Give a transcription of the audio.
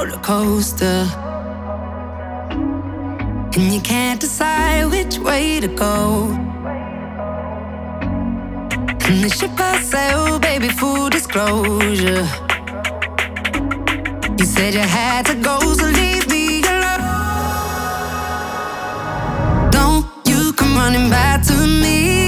roller coaster, and you can't decide which way to go. And the ship I sail, baby, full disclosure. You said you had to go, so leave me alone. Don't you come running back to me.